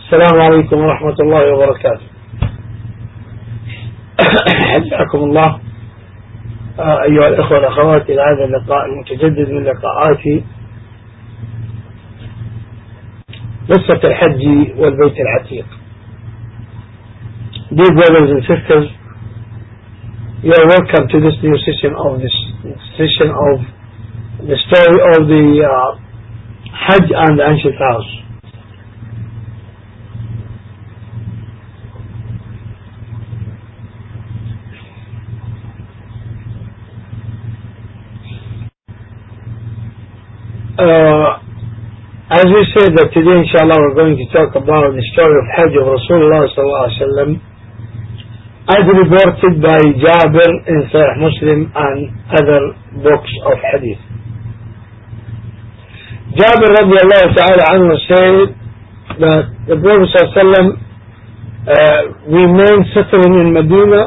السلام عليكم ورحمة الله وبركاته. حياكم الله أيها الأخوة والأخوات إلى هذا اللقاء المتجدد من لقاءات قصة الحج والبيت العتيق. Dear brothers and sisters, you are welcome to this new session of the story of the Hajj and the ancient house. As we said that today inshallah we're going to talk about the story of Hajj of Rasulullah sallallahu alaihi wasallam as reported by Jabir in Sahih Muslim and other books of Hadith. Jabir radiallahu ta'ala anhu said that the Prophet sallallahu alaihi wasallam remained settling in Medina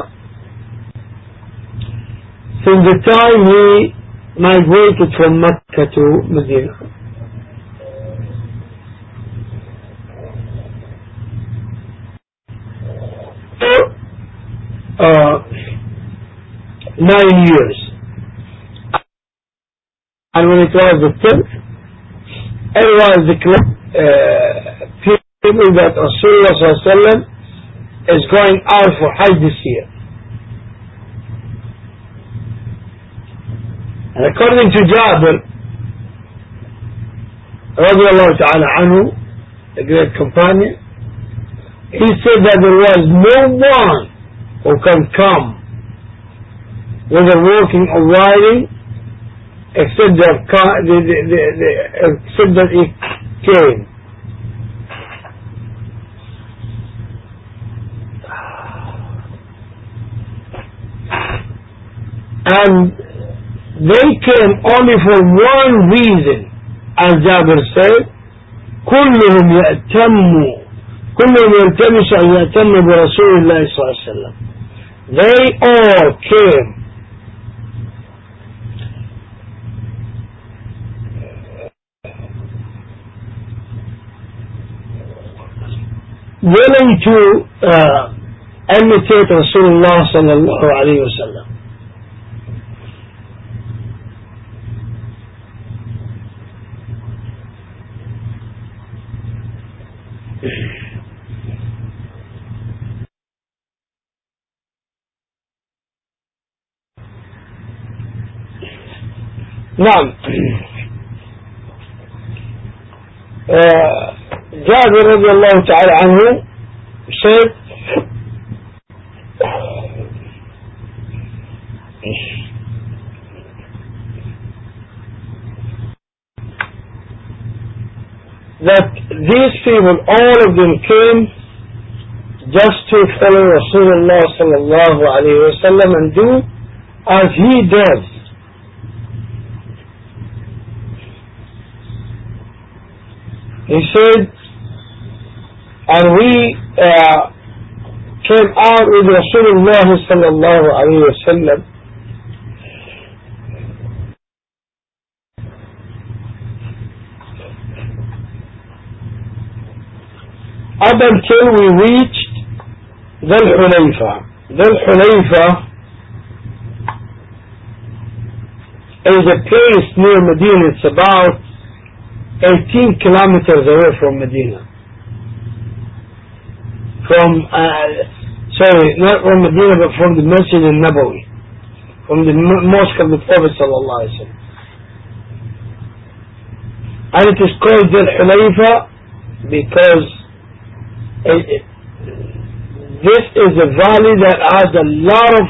since the time he migrated from Mecca to Medina. 9 years. And when it was the 10th, it was declared people that Rasulullah sallallahu alaihi wasallam is going out for Hajj this year. And according to Jabir radiallahu ta'ala anhu, the great companion, he said that there was no one who can come whether walking or riding except that he came. And they came only for one reason, as Jabir said, كلهم يلتمس أن يأتم برسول الله صلى الله عليه وسلم. They all came willing to imitate Rasulullah sallallahu alayhi wa sallam. نعم. جابر رضي الله تعالى عنه said that these people, all of them came just to follow Rasulullah sallallahu alayhi wa sallam and do as he does. He said, and we came out with Rasulullah sallallahu alayhi wa sallam up until we reached Dhul Hulayfa. Dhul Hulayfa is a place near Medina. It's about 18 kilometers away from Medina. Not from Medina, but from the Masjid al-Nabawi, from the Mosque of the Prophet sallallahu alaihi wasallam. And it is called Dhul Hulayfa because this is a valley that has a lot of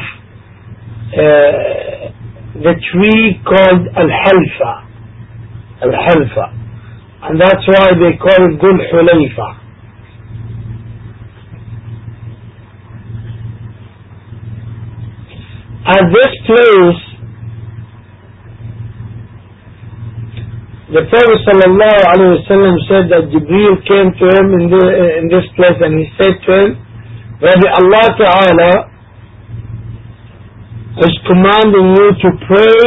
the tree called Al-Halfa. And that's why they call it Dhul Hulayfa. At this place, the Prophet sallallahu alaihi wasallam said that Jibreel came to him in this place and he said to him, Rabbi Allah Ta'ala is commanding you to pray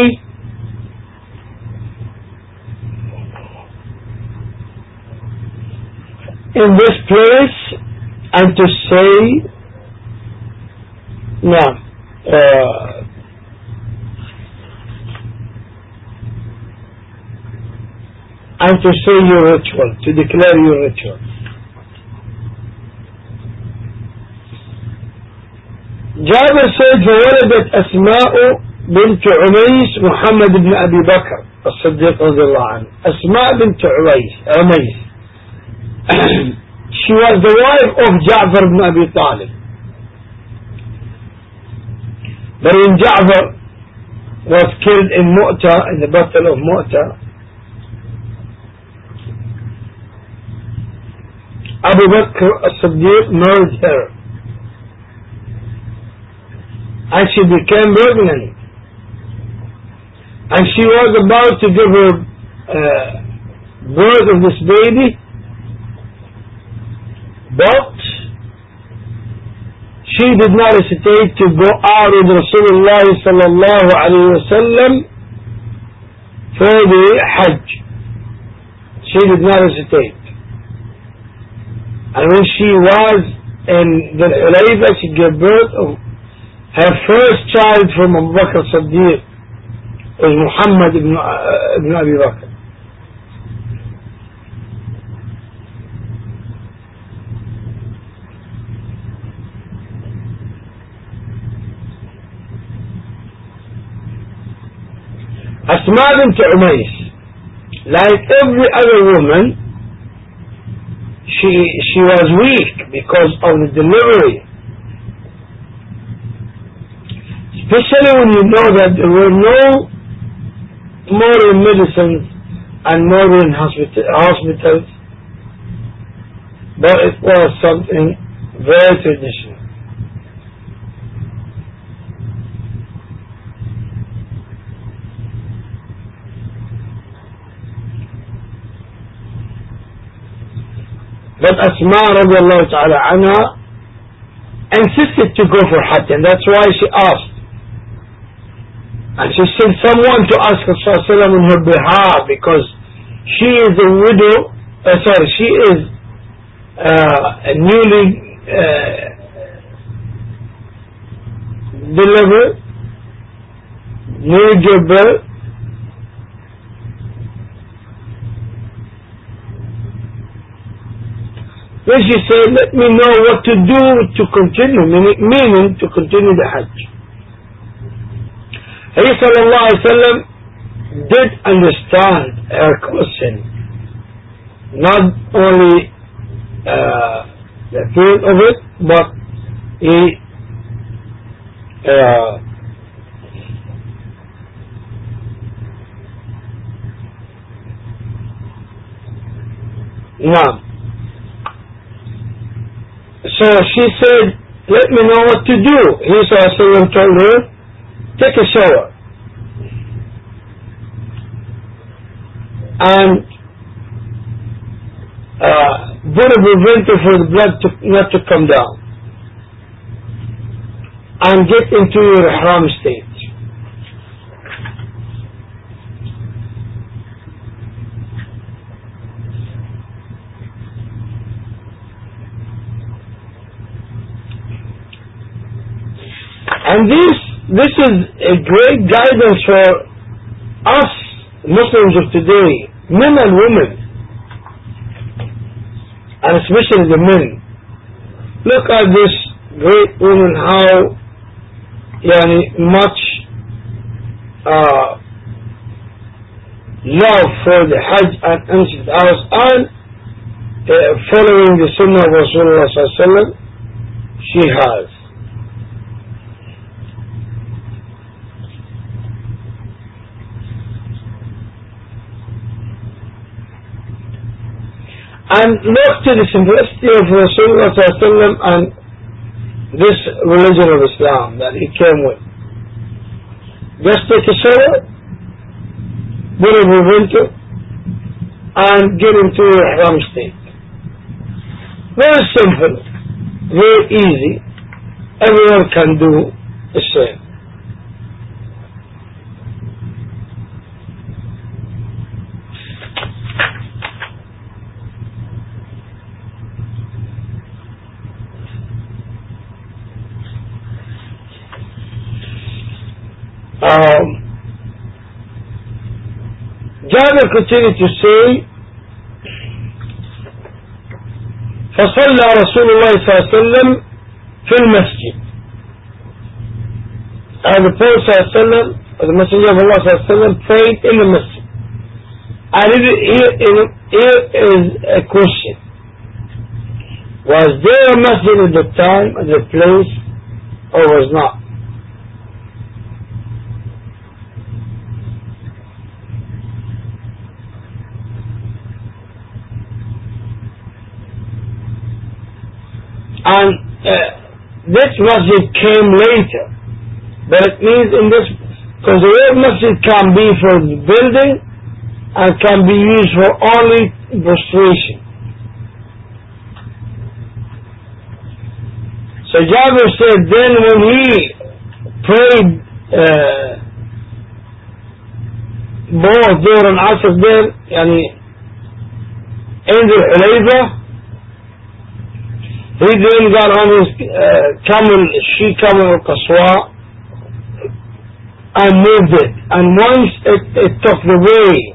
in this place and to say, no, and to say your ritual, to declare your ritual. Jabir said, فولدت أسماء بنت عميس محمد بن أبي بكر الصديق رضي الله عنه. أسماء بنت عميس. She was the wife of Ja'far ibn Abi Talib. But when Ja'far was killed in Mu'tah, in the battle of Mu'tah, Abu Bakr as-Siddiq married her. And she became pregnant. And she was about to give her birth of this baby. But she did not hesitate to go out with Rasulullah sallallahu alayhi wa sallam for the Hajj. She did not hesitate. And when she was in the Hulayfa, she gave birth of her first child from Abu Bakr Siddiq was Muhammad ibn Abi Bakr. Asma bint Umays, like every other woman, she was weak because of the delivery. Especially when you know that there were no modern medicines and modern hospitals, but it was something very traditional. But Asma radiallahu ta'ala anha insisted to go for Hajj, and that's why she asked. And she sent someone to ask Rasulullah on her behalf, because she is a widow, she is newly delivered, new gave birth. Then she said, let me know what to do to continue, meaning to continue the Hajj. He sallallahu alayhi wa sallam did understand her question, not only the feeling of it, but he no. So she said, let me know what to do. He sallallahu alayhi wa sallam told her, take a shower and put a preventer for the blood not to come down, and get into your ihram state. And this is a great guidance for us Muslims of today, men and women, and especially the men. Look at this great woman, how much love for the Hajj and Anshed House, and following the Sunnah of Rasulullah sallallahu alaihi wasallam she has. And look to the simplicity of Rasulullah ﷺ and this religion of Islam that he came with. Just take a shower, put a preventer, and get into your ihram state. Very simple, very easy. Everyone can do the same. Jabir continued to say, فصلى رسول الله صلى الله عليه وسلم في المسجد. And the Prophet صلى الله عليه وسلم, the Messenger of Allah صلى الله عليه وسلم, prayed in the masjid. And here is a question. Was there a masjid at the time, at the place, or was not? And this masjid came later, but it means in this, because the word masjid can be for the building and can be used for only prostration. So Jabir said then when he prayed both Dhuhr and Asr there, yani in the Hulayfa, he then got on his she-camel or Qaswa and moved it. And once it took the way,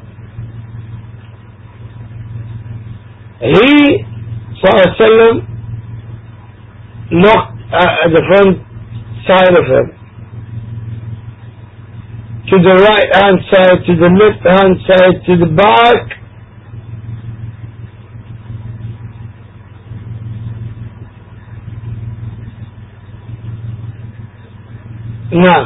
he, sallallahu alayhi wa sallam, looked at the front side of him, to the right hand side, to the left hand side, to the back. Now,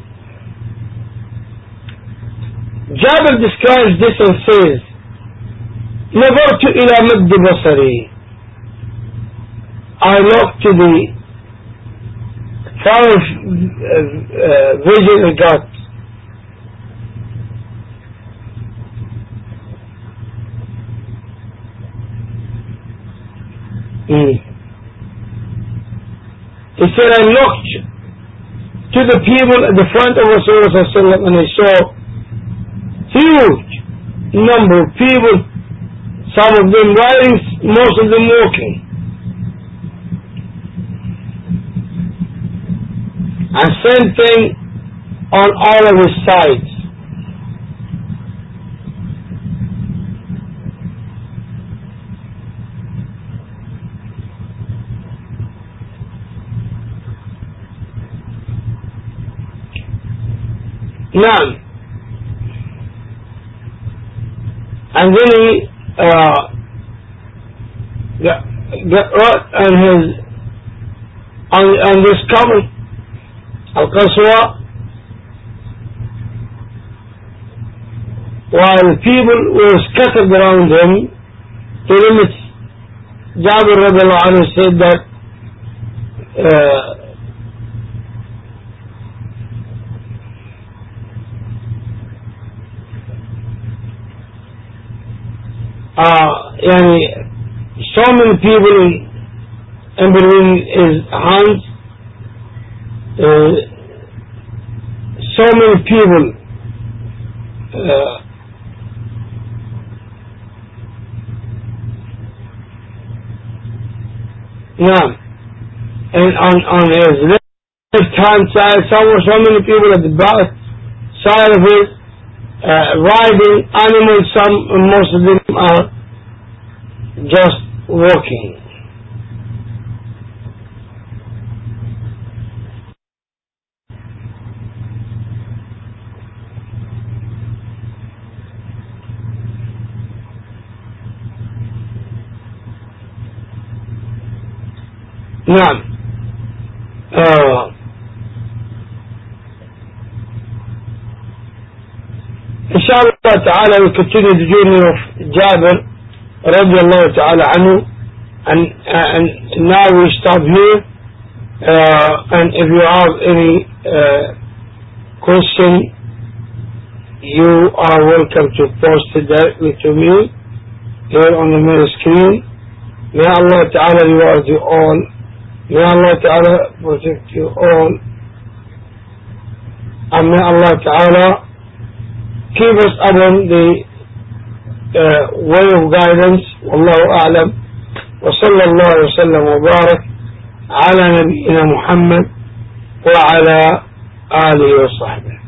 Jabir describes this and says, نظرت إلى مد بصري. I looked to the far vision I got. He said, I looked to the people at the front of Rasulullah and I saw huge number of people, some of them riding, most of them walking. And same thing on all of his sides. Now, and then he got on this cover, Al-Qaswa, while people were scattered around him, to limits, Jabir radiallahu anhu said that so many people in between his hands, so many people and on his left hand side, so many people at the back side of it, riding animals, most of them are just walking. Now, inshallah ta'ala, we continue the journey of Jabir radiallahu ta'ala anhu, and now we stop here, and if you have any question, you are welcome to post it directly to me here on the main screen. May Allah ta'ala reward you all. May Allah ta'ala protect you all, and may Allah ta'ala keep us upon the way of guidance. Wallahu a'lam. Wa sallallahu wa sallam wa barak ala nabiyyina Muhammad wa ala alihi wa sahbihi.